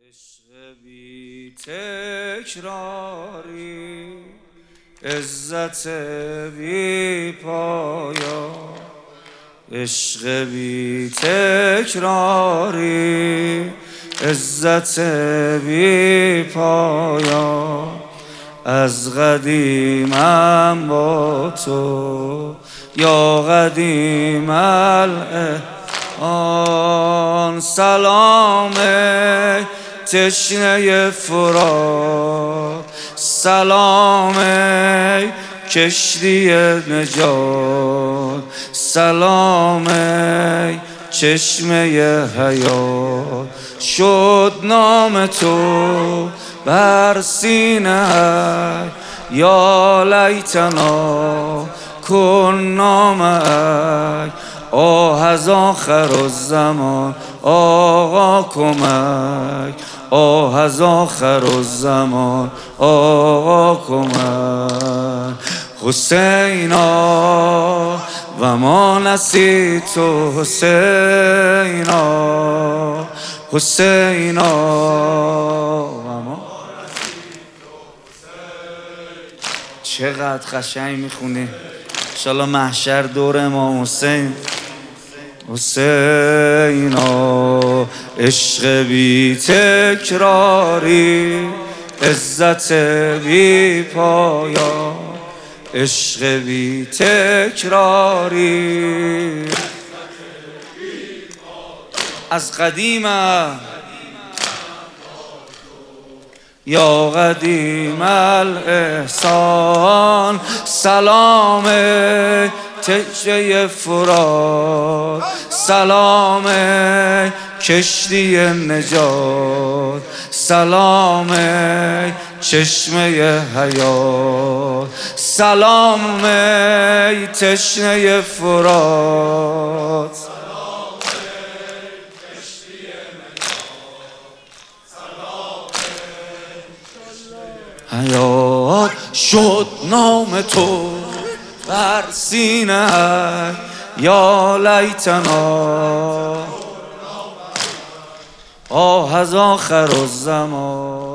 عشق بی تکراری، عزت بی پایان. عشق بی تکراری، عزت بی پایان. از قدیمم با تو یا قدیم الان. سلام تشنه فرات، سلام کشتی نجات، سلام چشمه حیات. شد نام تو بر سینه یا لیتنا کنا معک. آه از آخر الزمان آقا کمک، آه از آخر الزمان آقا کمک. حسینا و ما نسیت حسینا، حسینا و ما. چقدر قشنگ میخونی. انشالله محشر دور امام حسین. حسینا عشق بی تکراری، عزت بی پایان. عشق بی تکراری، از قدیمم یا قدیم الاحسان. سلام تشنه فرات، سلام کشتی نجات، سلام چشمه حیات. سلام تشنه فرات، حیات. شد نام تو بر سینه یا لیتنا، آه از آخر الزمان.